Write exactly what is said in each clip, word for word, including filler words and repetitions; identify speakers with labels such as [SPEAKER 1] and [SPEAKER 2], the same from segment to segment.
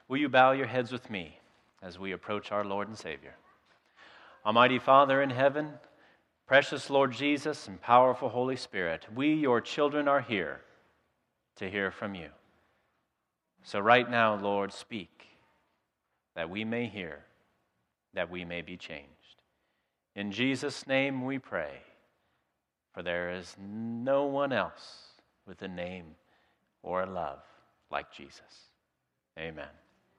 [SPEAKER 1] Will you bow your heads with me as we approach our Lord and Savior? Almighty Father in heaven, precious Lord Jesus and powerful Holy Spirit, we, your children, are here to hear from you. So right now, Lord, speak, that we may hear, that we may be changed. In Jesus' name we pray, for there is no one else with a name or a love like Jesus. Amen.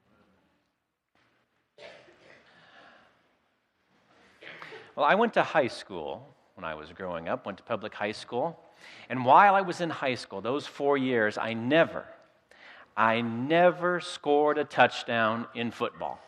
[SPEAKER 1] Well, I went to high school when I was growing up, went to public high school. And while I was in high school, those four years, I never, I never scored a touchdown in football.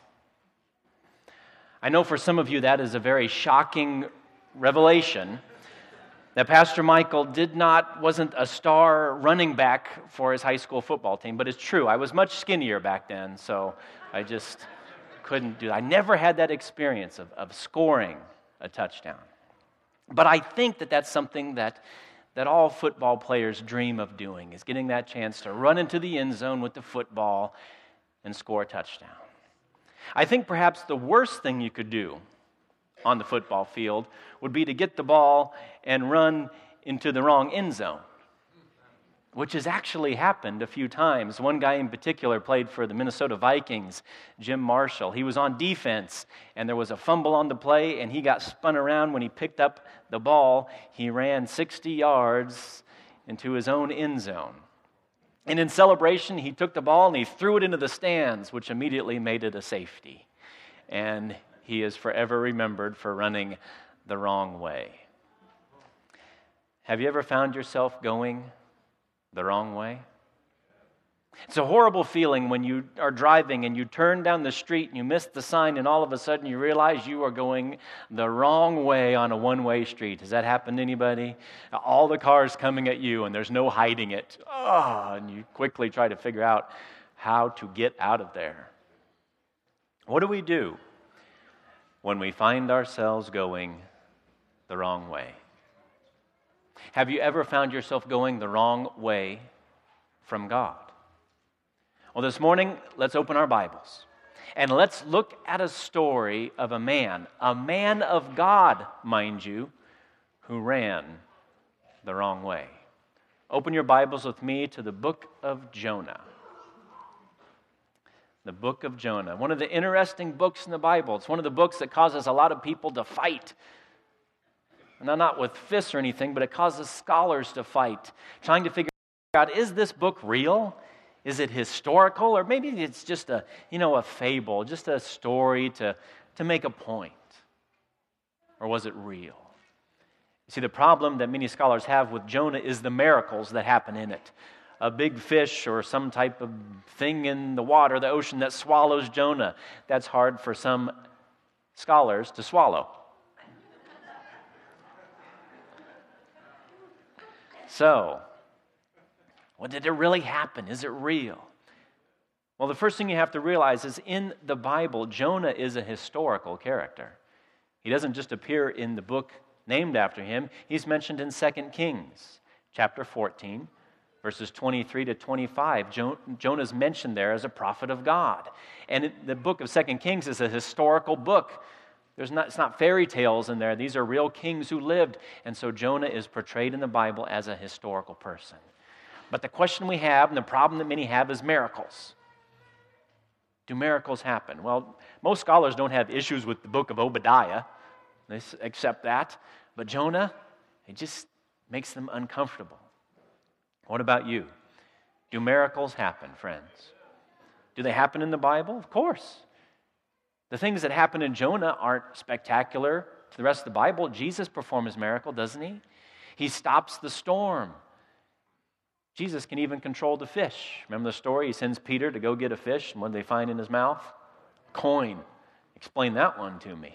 [SPEAKER 1] I know for some of you that is a very shocking revelation, that Pastor Michael did not, wasn't a star running back for his high school football team, but it's true. I was much skinnier back then, so I just couldn't do that. I never had that experience of, of scoring a touchdown. But I think that that's something that, that all football players dream of doing, is getting that chance to run into the end zone with the football and score a touchdown. I think perhaps the worst thing you could do on the football field would be to get the ball and run into the wrong end zone, which has actually happened a few times. One guy in particular played for the Minnesota Vikings, Jim Marshall. He was on defense, and there was a fumble on the play, and he got spun around. When he picked up the ball, he ran sixty yards into his own end zone. And in celebration, he took the ball and he threw it into the stands, which immediately made it a safety. And he is forever remembered for running the wrong way. Have you ever found yourself going the wrong way? It's a horrible feeling when you are driving and you turn down the street and you miss the sign and all of a sudden you realize you are going the wrong way on a one-way street. Has that happened to anybody? All the cars coming at you and there's no hiding it. Oh, and you quickly try to figure out how to get out of there. What do we do when we find ourselves going the wrong way? Have you ever found yourself going the wrong way from God? Well, this morning, let's open our Bibles and let's look at a story of a man, a man of God, mind you, who ran the wrong way. Open your Bibles with me to the book of Jonah. The book of Jonah, one of the interesting books in the Bible. It's one of the books that causes a lot of people to fight. Now, not with fists or anything, but it causes scholars to fight, trying to figure out, is this book real? Is it historical? Or maybe it's just a, you know, a fable, just a story to, to make a point. Or was it real? You see, the problem that many scholars have with Jonah is the miracles that happen in it. A big fish or some type of thing in the water, the ocean, that swallows Jonah. That's hard for some scholars to swallow. So, what did it really happen? Is it real? Well, the first thing you have to realize is in the Bible, Jonah is a historical character. He doesn't just appear in the book named after him. He's mentioned in Second Kings, chapter fourteen, verses twenty-three to twenty-five. Jo- Jonah's mentioned there as a prophet of God. And it, the book of Second Kings is a historical book. There's not, it's not fairy tales in there. These are real kings who lived. And so Jonah is portrayed in the Bible as a historical person. But the question we have, and the problem that many have, is miracles. Do miracles happen? Well, most scholars don't have issues with the book of Obadiah. They accept that. But Jonah, it just makes them uncomfortable. What about you? Do miracles happen, friends? Do they happen in the Bible? Of course. The things that happen in Jonah aren't spectacular to the rest of the Bible. Jesus performs a miracle, doesn't he? He stops the storm. Jesus can even control the fish. Remember the story? He sends Peter to go get a fish, and what do they find in his mouth? A coin. Explain that one to me.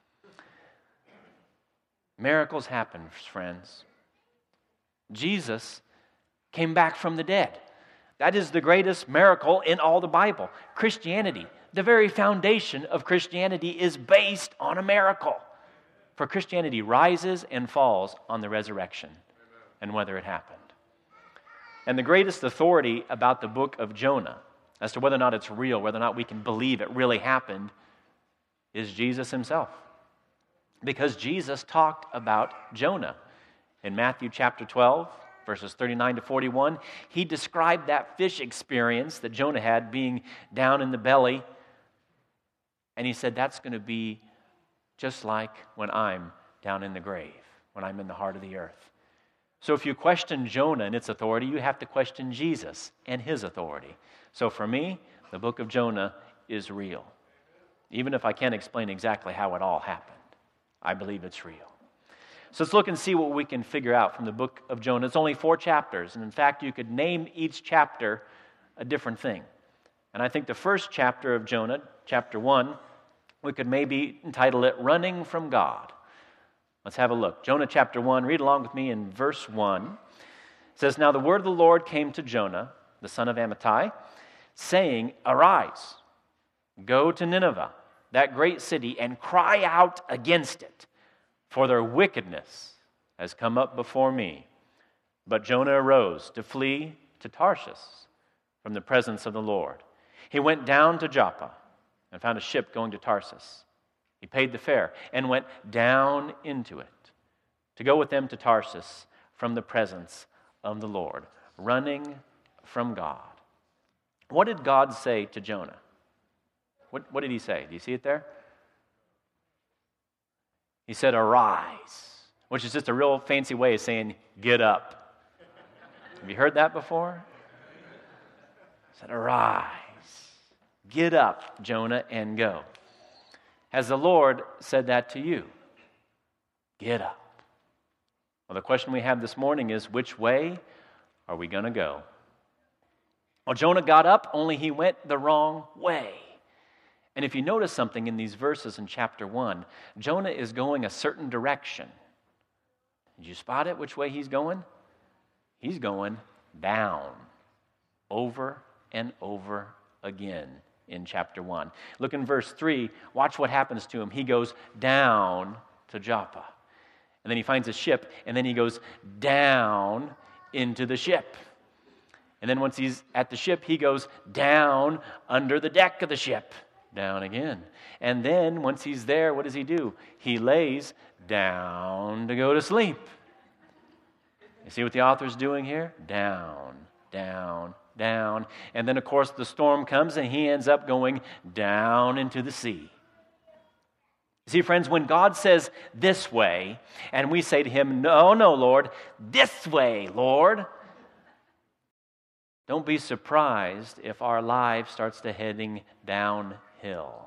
[SPEAKER 1] Miracles happen, friends. Jesus came back from the dead. That is the greatest miracle in all the Bible. Christianity, the very foundation of Christianity, is based on a miracle. For Christianity rises and falls on the resurrection and whether it happened. And the greatest authority about the book of Jonah as to whether or not it's real, whether or not we can believe it really happened, is Jesus himself. Because Jesus talked about Jonah. In Matthew chapter twelve, verses thirty-nine to forty-one, he described that fish experience that Jonah had being down in the belly. And he said, that's going to be just like when I'm down in the grave, when I'm in the heart of the earth. So if you question Jonah and its authority, you have to question Jesus and his authority. So for me, the book of Jonah is real. Even if I can't explain exactly how it all happened, I believe it's real. So let's look and see what we can figure out from the book of Jonah. It's only four chapters, and in fact, you could name each chapter a different thing. And I think the first chapter of Jonah, chapter one, we could maybe entitle it Running from God. Let's have a look. Jonah chapter one, read along with me in verse one. It says, Now the word of the Lord came to Jonah, the son of Amittai, saying, Arise, go to Nineveh, that great city, and cry out against it, for their wickedness has come up before me. But Jonah arose to flee to Tarshish from the presence of the Lord. He went down to Joppa and found a ship going to Tarshish. He paid the fare and went down into it to go with them to Tarshish from the presence of the Lord, running from God. What did God say to Jonah? What, what did he say? Do you see it there? He said, arise, which is just a real fancy way of saying, get up. Have you heard that before? He said, arise, get up, Jonah, and go. Has the Lord said that to you? Get up. Well, the question we have this morning is, which way are we going to go? Well, Jonah got up, only he went the wrong way. And if you notice something in these verses in chapter one, Jonah is going a certain direction. Did you spot it, which way he's going? He's going down, over and over again in chapter one. Look in verse three, watch what happens to him. He goes down to Joppa. And then he finds a ship, and then he goes down into the ship. And then once he's at the ship, he goes down under the deck of the ship. Down again. And then once he's there, what does he do? He lays down to go to sleep. You see what the author's doing here? Down, down, down. And then, of course, the storm comes and he ends up going down into the sea. See, friends, when God says this way, and we say to him, no, no, Lord, this way, Lord, don't be surprised if our life starts to heading downhill.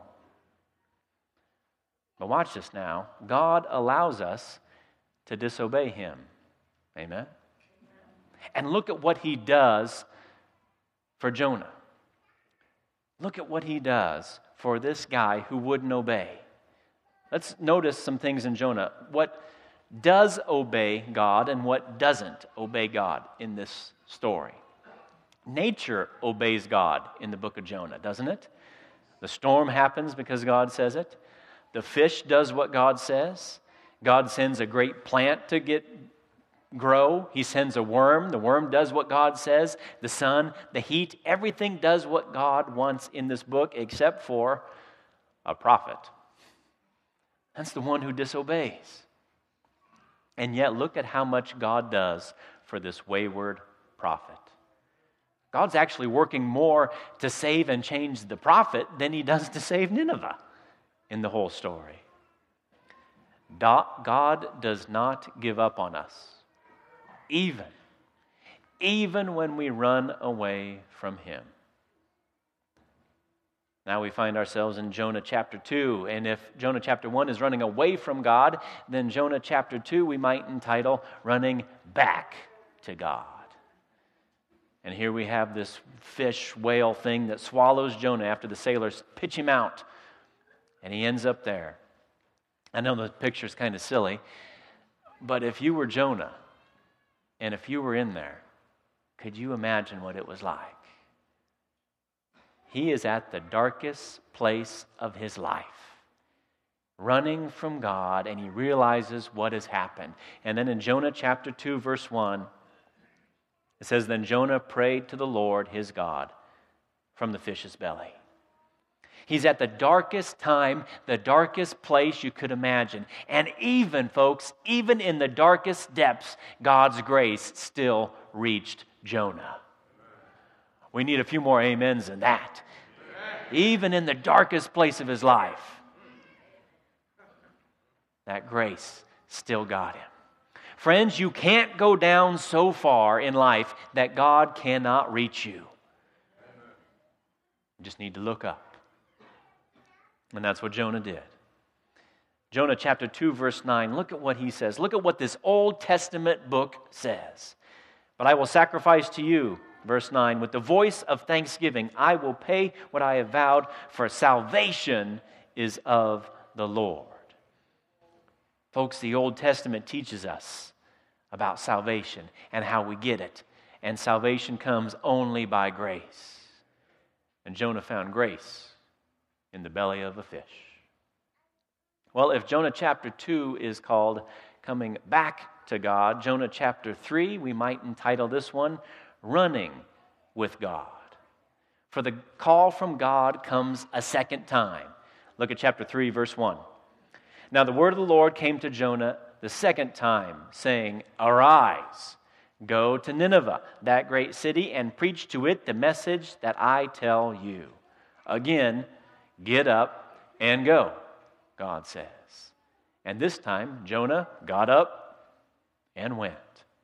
[SPEAKER 1] But watch this now. God allows us to disobey him. Amen? And look at what he does for Jonah. Look at what he does for this guy who wouldn't obey. Let's notice some things in Jonah. What does obey God and what doesn't obey God in this story. Nature obeys God in the book of Jonah, doesn't it? The storm happens because God says it. The fish does what God says. God sends a great plant to get grow. He sends a worm. The worm does what God says. The sun, the heat, everything does what God wants in this book except for a prophet. That's the one who disobeys. And yet look at how much God does for this wayward prophet. God's actually working more to save and change the prophet than he does to save Nineveh in the whole story. God does not give up on us, even, even when we run away from him. Now we find ourselves in Jonah chapter two, and if Jonah chapter one is running away from God, then Jonah chapter two we might entitle Running Back to God. And here we have this fish whale thing that swallows Jonah after the sailors pitch him out. And he ends up there. I know the picture's kind of silly, but if you were Jonah, and if you were in there, could you imagine what it was like? He is at the darkest place of his life, running from God, and he realizes what has happened. And then in Jonah chapter two, verse one, it says, Then Jonah prayed to the Lord his God, from the fish's belly. He's at the darkest time, the darkest place you could imagine. And even, folks, even in the darkest depths, God's grace still reached Jonah. We need a few more amens than that. Even in the darkest place of his life, that grace still got him. Friends, you can't go down so far in life that God cannot reach you. You just need to look up. And that's what Jonah did. Jonah chapter two, verse nine, look at what he says. Look at what this Old Testament book says. But I will sacrifice to you, verse nine, with the voice of thanksgiving. I will pay what I have vowed, for salvation is of the Lord. Folks, the Old Testament teaches us about salvation and how we get it. And salvation comes only by grace. And Jonah found grace in the belly of a fish. Well, if Jonah chapter two is called Coming Back to God, Jonah chapter three, we might entitle this one, Running with God. For the call from God comes a second time. Look at chapter three, verse one. Now the word of the Lord came to Jonah the second time, saying, Arise, go to Nineveh, that great city, and preach to it the message that I tell you. Again, get up and go, God says. And this time, Jonah got up and went.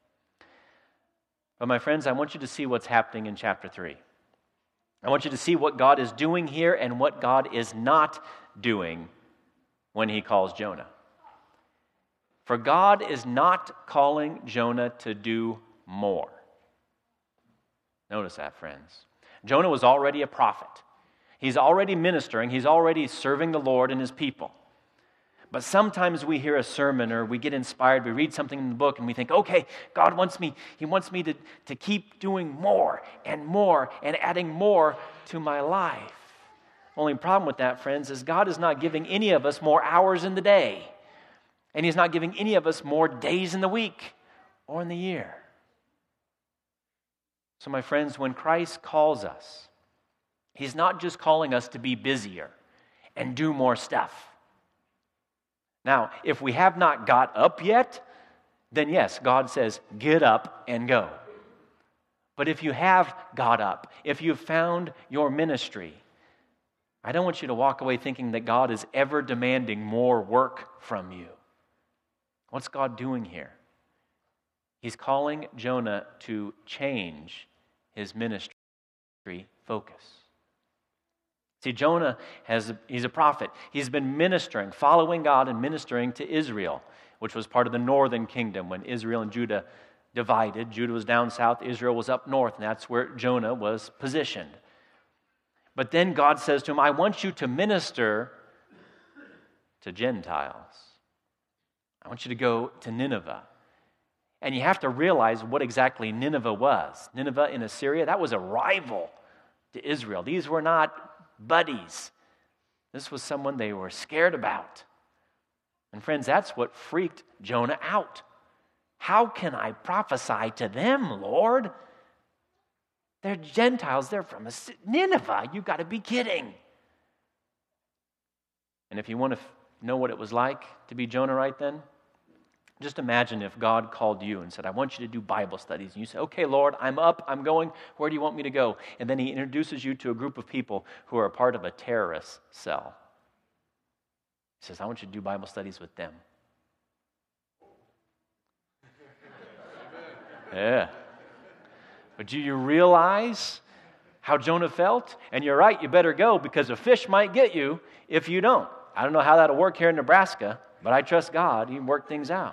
[SPEAKER 1] But my friends, I want you to see what's happening in chapter three. I want you to see what God is doing here and what God is not doing when he calls Jonah. For God is not calling Jonah to do more. Notice that, friends. Jonah was already a prophet. He's already ministering. He's already serving the Lord and his people. But sometimes we hear a sermon or we get inspired, we read something in the book and we think, okay, God wants me, he wants me to, to keep doing more and more and adding more to my life. Only problem with that, friends, is God is not giving any of us more hours in the day. And he's not giving any of us more days in the week or in the year. So my friends, when Christ calls us, he's not just calling us to be busier and do more stuff. Now, if we have not got up yet, then yes, God says, get up and go. But if you have got up, if you've found your ministry, I don't want you to walk away thinking that God is ever demanding more work from you. What's God doing here? He's calling Jonah to change his ministry focus. See, Jonah, has he's a prophet. He's been ministering, following God and ministering to Israel, which was part of the northern kingdom when Israel and Judah divided. Judah was down south, Israel was up north, and that's where Jonah was positioned. But then God says to him, I want you to minister to Gentiles. I want you to go to Nineveh. And you have to realize what exactly Nineveh was. Nineveh in Assyria, that was a rival to Israel. These were not buddies. This was someone they were scared about. And friends, that's what freaked Jonah out. How can I prophesy to them, Lord? They're Gentiles. They're from Nineveh. You've got to be kidding. And if you want to know what it was like to be Jonah right then, just imagine if God called you and said, I want you to do Bible studies. And you say, okay, Lord, I'm up, I'm going. Where do you want me to go? And then he introduces you to a group of people who are a part of a terrorist cell. He says, I want you to do Bible studies with them. Yeah. But do you realize how Jonah felt? And you're right, you better go because a fish might get you if you don't. I don't know how that'll work here in Nebraska, but I trust God. He can work things out.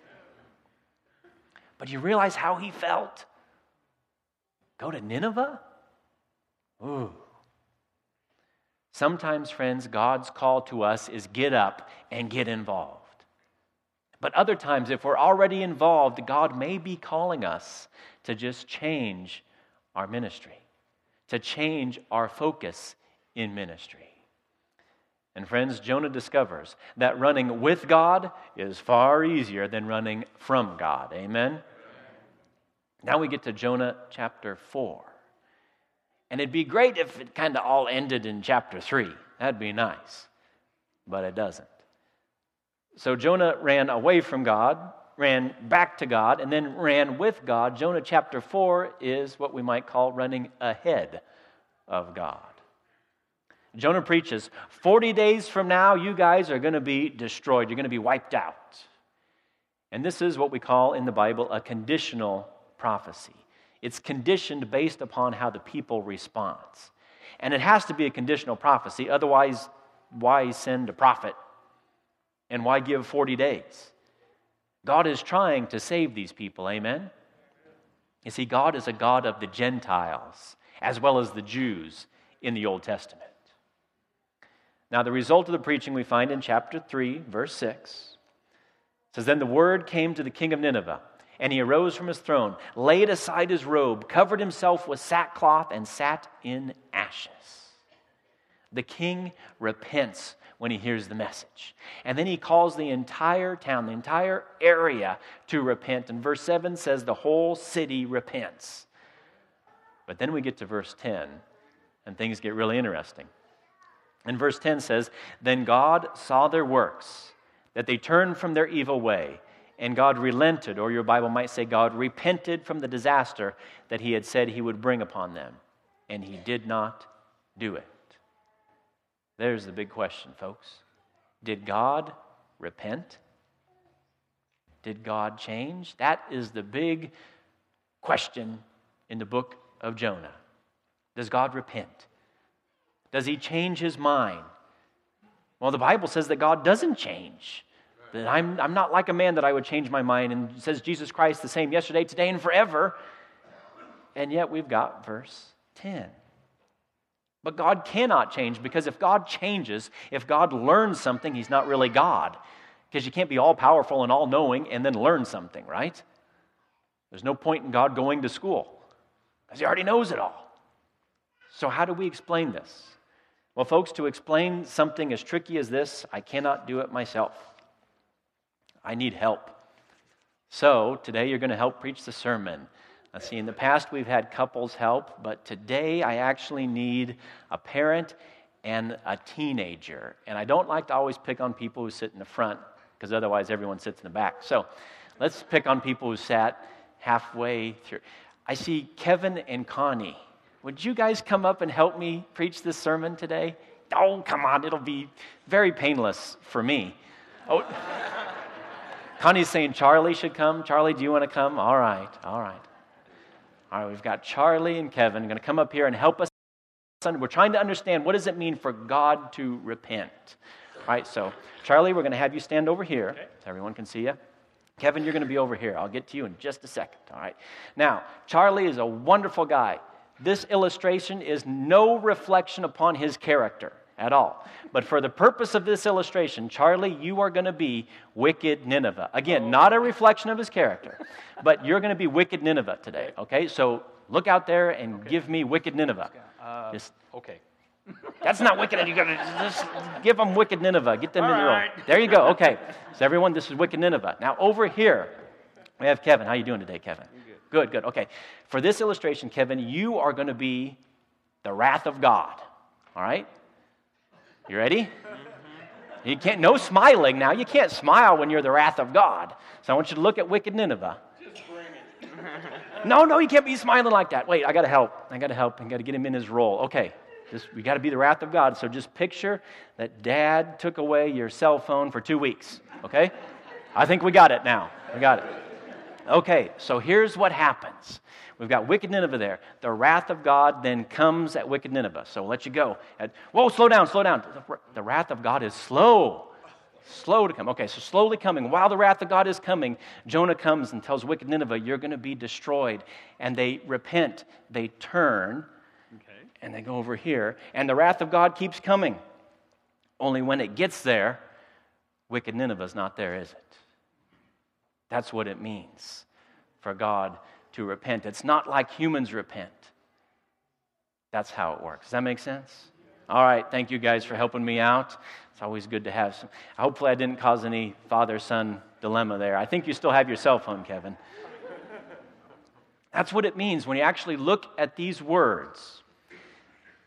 [SPEAKER 1] But you realize how he felt? Go to Nineveh? Ooh. Sometimes, friends, God's call to us is get up and get involved. But other times, if we're already involved, God may be calling us to just change our ministry, to change our focus in ministry. And friends, Jonah discovers that running with God is far easier than running from God. Amen? Now we get to Jonah chapter four. And it'd be great if it kind of all ended in chapter three. That'd be nice. But it doesn't. So Jonah ran away from God, ran back to God, and then ran with God. Jonah chapter four is what we might call running ahead of God. Jonah preaches, forty days from now, you guys are going to be destroyed. You're going to be wiped out. And this is what we call in the Bible a conditional prophecy. It's conditioned based upon how the people respond. And it has to be a conditional prophecy. Otherwise, why send a prophet? And why give forty days? God is trying to save these people, amen? You see, God is a God of the Gentiles as well as the Jews in the Old Testament. Now, the result of the preaching we find in chapter three, verse six. It says, then the word came to the king of Nineveh, and he arose from his throne, laid aside his robe, covered himself with sackcloth, and sat in ashes. The king repents when he hears the message. And then he calls the entire town, the entire area to repent. And verse seven says the whole city repents. But then we get to verse ten, and things get really interesting. And verse ten says, then God saw their works, that they turned from their evil way, and God relented, or your Bible might say God repented from the disaster that he had said he would bring upon them. And he did not do it. There's the big question, folks. Did God repent? Did God change? That is the big question in the book of Jonah. Does God repent? Does he change his mind? Well, the Bible says that God doesn't change. That I'm, I'm not like a man that I would change my mind. And it says Jesus Christ the same yesterday, today, and forever. And yet we've got verse ten. But God cannot change, because if God changes, if God learns something, he's not really God. Because you can't be all-powerful and all-knowing and then learn something, right? There's no point in God going to school, because he already knows it all. So how do we explain this? Well, folks, to explain something as tricky as this, I cannot do it myself. I need help. So today you're going to help preach the sermon. Now, see, in the past we've had couples help, but today I actually need a parent and a teenager. And I don't like to always pick on people who sit in the front, because otherwise everyone sits in the back. So let's pick on people who sat halfway through. I see Kevin and Connie. Would you guys come up and help me preach this sermon today? Oh, come on, it'll be very painless for me. Oh, Connie's saying Charlie should come. Charlie, do you want to come? All right, all right. All right, we've got Charlie and Kevin going to come up here and help us. We're trying to understand, what does it mean for God to repent? All right, so Charlie, we're going to have you stand over here, okay, so everyone can see you. Kevin, you're going to be over here. I'll get to you in just a second. All right. Now, Charlie is a wonderful guy. This illustration is no reflection upon his character at all. But for the purpose of this illustration, Charlie, you are going to be wicked Nineveh. Again, not a reflection of his character, but you're going to be wicked Nineveh today. Okay, so look out there and okay. give me wicked Nineveh.
[SPEAKER 2] Uh,
[SPEAKER 1] just,
[SPEAKER 2] okay.
[SPEAKER 1] That's not wicked. You got to just give them wicked Nineveh. Get them
[SPEAKER 2] all
[SPEAKER 1] in your
[SPEAKER 2] right.
[SPEAKER 1] own. There you go. Okay, so everyone, this is wicked Nineveh. Now over here, we have Kevin. How you doing today, Kevin?
[SPEAKER 2] Good.
[SPEAKER 1] Good, good. Okay, for this illustration, Kevin, you are going to be the wrath of God. All right. You ready? Mm-hmm. You can't, no smiling now. You can't smile when you're the wrath of God. So I want you to look at wicked Nineveh.
[SPEAKER 2] Just bring it.
[SPEAKER 1] No, no, you can't be smiling like that. Wait, I got to help. I got to help. I got to get him in his role. Okay, this, we got to be the wrath of God. So just picture that Dad took away your cell phone for two weeks. Okay? I think we got it now. We got it. Okay, so here's what happens. We've got wicked Nineveh there. The wrath of God then comes at wicked Nineveh. So we'll let you go. At, whoa, slow down, slow down. The, the wrath of God is slow. Slow to come. Okay, so slowly coming. While the wrath of God is coming, Jonah comes and tells wicked Nineveh, you're going to be destroyed. And they repent. They turn. Okay. And they go over here. And the wrath of God keeps coming. Only when it gets there, wicked Nineveh's not there, is it? That's what it means for God to repent. It's not like humans repent. That's how it works. Does that make sense? All right, thank you guys for helping me out. It's always good to have some. Hopefully I didn't cause any father-son dilemma there. I think you still have your cell phone, Kevin. That's what it means when you actually look at these words.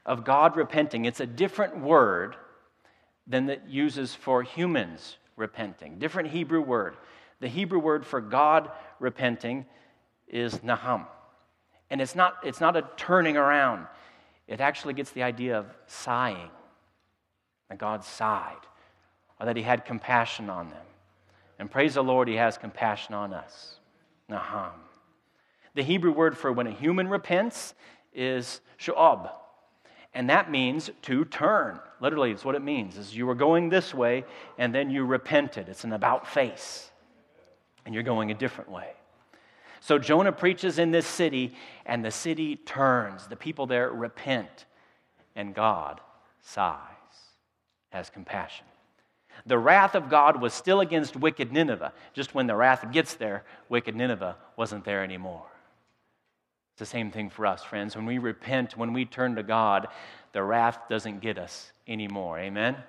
[SPEAKER 1] of God repenting. It's a different word than that uses for humans repenting. Different Hebrew word. The Hebrew word for God repenting is naham. And it's not, it's not a turning around. It actually gets the idea of sighing. That God sighed, or that he had compassion on them. And praise the Lord, he has compassion on us. Naham. The Hebrew word for when a human repents is shu'ab. And that means to turn. Literally, it's what it means. Is you were going this way, and then you repented. It's an about face. And you're going a different way. So Jonah preaches in this city, and the city turns. The people there repent, and God sighs, has compassion. The wrath of God was still against wicked Nineveh. Just when the wrath gets there, wicked Nineveh wasn't there anymore. It's the same thing for us, friends. When we repent, when we turn to God, the wrath doesn't get us anymore. Amen? Amen.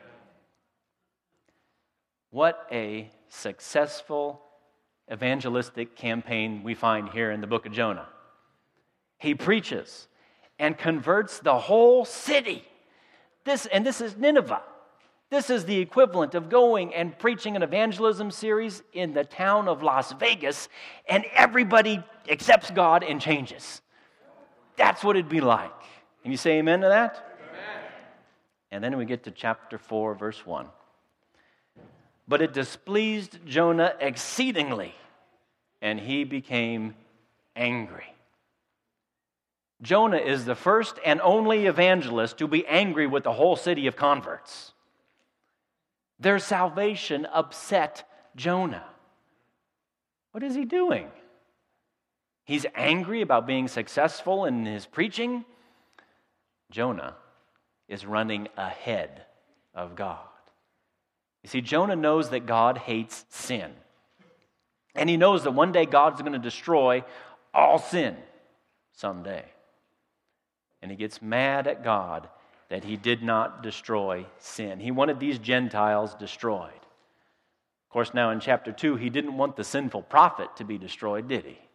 [SPEAKER 1] What a successful evangelistic campaign we find here in the book of Jonah. He preaches and converts the whole city. This, and this is Nineveh. This is the equivalent of going and preaching an evangelism series in the town of Las Vegas, and everybody accepts God and changes. That's what it'd be like. Can you say amen to that? Amen. And then we get to chapter four, verse one. But it displeased Jonah exceedingly, and he became angry. Jonah is the first and only evangelist to be angry with the whole city of converts. Their salvation upset Jonah. What is he doing? He's angry about being successful in his preaching. Jonah is running ahead of God. You see, Jonah knows that God hates sin. And he knows that one day God's going to destroy all sin someday. And he gets mad at God that he did not destroy sin. He wanted these Gentiles destroyed. Of course, now in chapter two, he didn't want the sinful prophet to be destroyed, did he?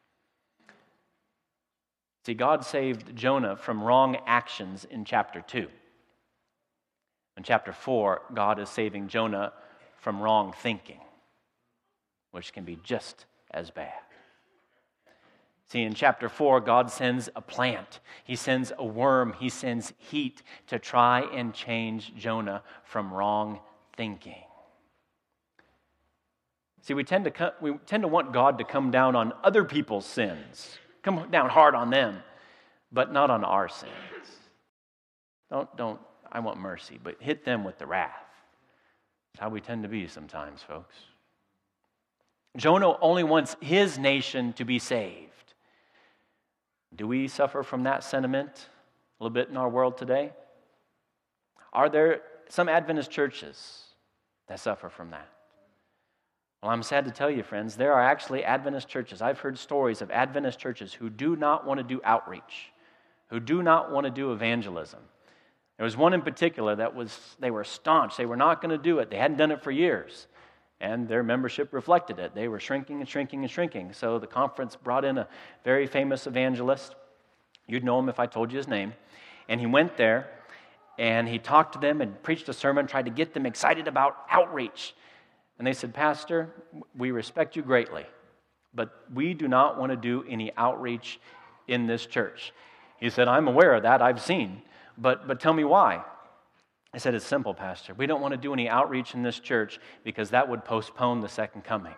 [SPEAKER 1] See, God saved Jonah from wrong actions in chapter two. In chapter four, God is saving Jonah from wrong thinking, which can be just as bad. See, in chapter four, God sends a plant. He sends a worm. He sends heat to try and change Jonah from wrong thinking. See, we tend to come, we tend to want God to come down on other people's sins, come down hard on them, but not on our sins. Don't, don't, I want mercy, but hit them with the wrath. That's how we tend to be sometimes, folks. Jonah only wants his nation to be saved. Do we suffer from that sentiment a little bit in our world today? Are there some Adventist churches that suffer from that? Well, I'm sad to tell you, friends, there are actually Adventist churches. I've heard stories of Adventist churches who do not want to do outreach, who do not want to do evangelism. There was one in particular that was, they were staunch. They were not going to do it. They hadn't done it for years. And their membership reflected it. They were shrinking and shrinking and shrinking. So the conference brought in a very famous evangelist. You'd know him if I told you his name. And he went there, and he talked to them and preached a sermon, tried to get them excited about outreach. And they said, Pastor, we respect you greatly, but we do not want to do any outreach in this church. He said, I'm aware of that. I've seen. But, but tell me why. I said, it's simple, Pastor. We don't want to do any outreach in this church because that would postpone the second coming.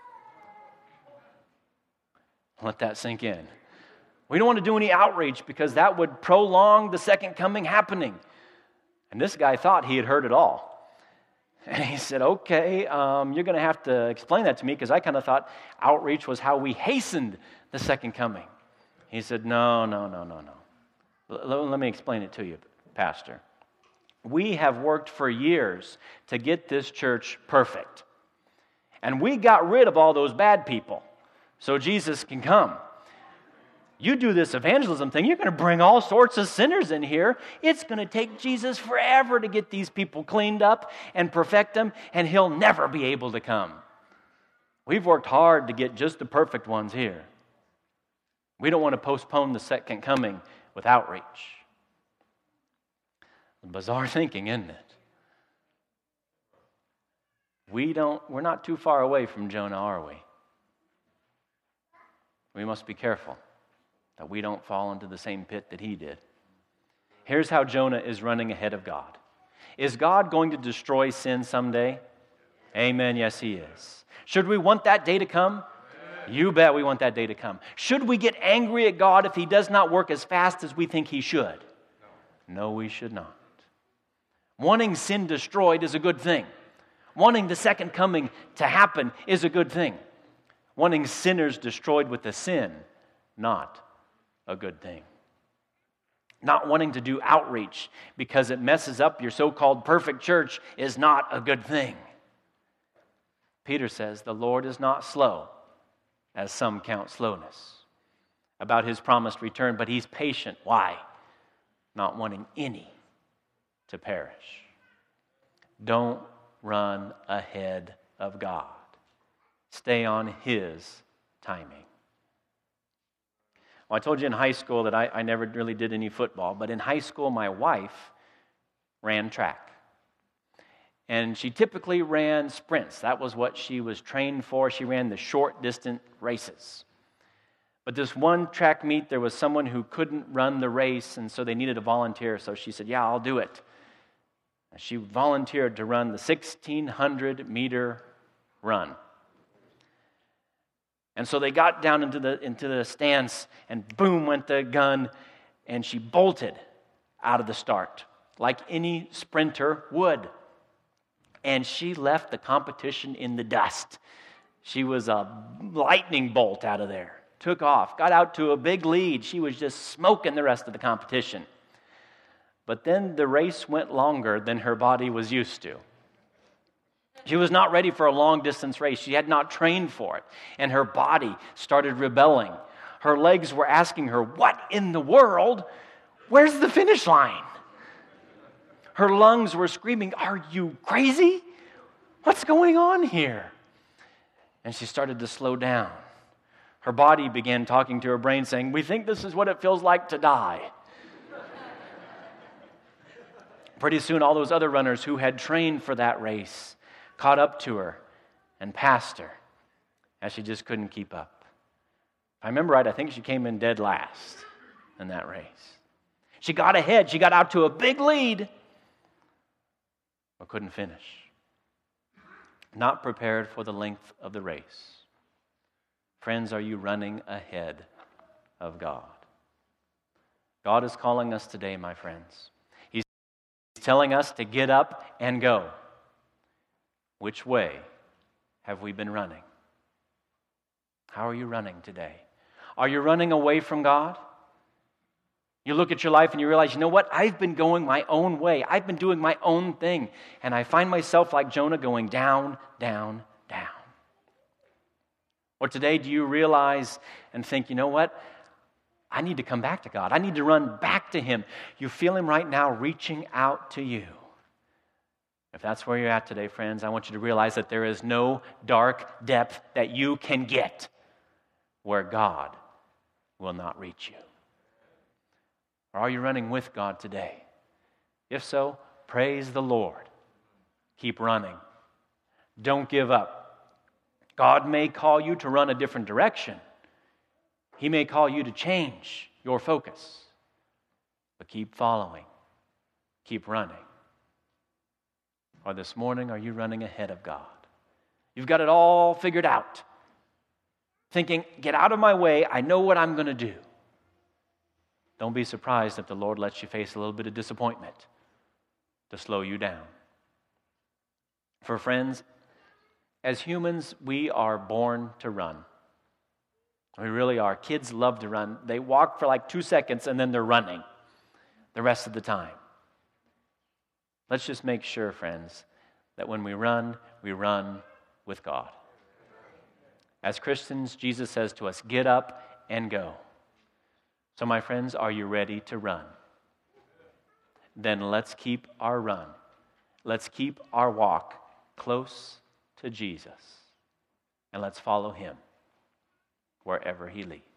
[SPEAKER 1] Let that sink in. We don't want to do any outreach because that would prolong the second coming happening. And this guy thought he had heard it all. And he said, okay, um, you're going to have to explain that to me because I kind of thought outreach was how we hastened the second coming. He said, no, no, no, no, no. L- let me explain it to you, Pastor. We have worked for years to get this church perfect. And we got rid of all those bad people so Jesus can come. You do this evangelism thing, you're going to bring all sorts of sinners in here. It's going to take Jesus forever to get these people cleaned up and perfect them, and he'll never be able to come. We've worked hard to get just the perfect ones here. We don't want to postpone the second coming with outreach. Bizarre thinking, isn't it? We don't, we're not too far away from Jonah, are we? We must be careful that we don't fall into the same pit that he did. Here's how Jonah is running ahead of God. Is God going to destroy sin someday? Amen, yes, he is. Should we want that day to come? You bet we want that day to come. Should we get angry at God if he does not work as fast as we think he should? No, we should not. Wanting sin destroyed is a good thing. Wanting the second coming to happen is a good thing. Wanting sinners destroyed with the sin, not a good thing. Not wanting to do outreach because it messes up your so-called perfect church is not a good thing. Peter says, the Lord is not slow, as some count slowness, about his promised return, but he's patient. Why? Not wanting any to perish. Don't run ahead of God. Stay on his timing. Well, I told you in high school that I, I never really did any football, but in high school, my wife ran track. And she typically ran sprints. That was what she was trained for. She ran the short distance races. But this one track meet, there was someone who couldn't run the race, and so they needed a volunteer. So she said, yeah, I'll do it. And she volunteered to run the sixteen hundred meter run. And so they got down into the into the stance, and boom went the gun, and she bolted out of the start, like any sprinter would. And she left the competition in the dust. She was a lightning bolt out of there. Took off, got out to a big lead. She was just smoking the rest of the competition. But then the race went longer than her body was used to. She was not ready for a long-distance race. She had not trained for it. And her body started rebelling. Her legs were asking her, what in the world? Where's the finish line? Her lungs were screaming, are you crazy? What's going on here? And she started to slow down. Her body began talking to her brain, saying, we think this is what it feels like to die. Pretty soon, all those other runners who had trained for that race caught up to her and passed her, as she just couldn't keep up. If I remember right, I think she came in dead last in that race. She got ahead. She got out to a big lead, but couldn't finish. Not prepared for the length of the race. Friends, are you running ahead of God? God is calling us today, my friends. He's telling us to get up and go. Which way have we been running? How are you running today? Are you running away from God? You look at your life and you realize, you know what? I've been going my own way. I've been doing my own thing. And I find myself like Jonah going down, down, down. Or today, do you realize and think, you know what? I need to come back to God. I need to run back to Him. You feel Him right now reaching out to you. If that's where you're at today, friends, I want you to realize that there is no dark depth that you can get where God will not reach you. Or are you running with God today? If so, praise the Lord. Keep running. Don't give up. God may call you to run a different direction. He may call you to change your focus. But keep following. Keep running. Or this morning, are you running ahead of God? You've got it all figured out. Thinking, get out of my way, I know what I'm going to do. Don't be surprised if the Lord lets you face a little bit of disappointment to slow you down. For friends, as humans, we are born to run. We really are. Kids love to run. They walk for like two seconds and then they're running the rest of the time. Let's just make sure, friends, that when we run, we run with God. As Christians, Jesus says to us, get up and go. So, my friends, are you ready to run? Then let's keep our run. Let's keep our walk close to Jesus. And let's follow Him wherever He leads.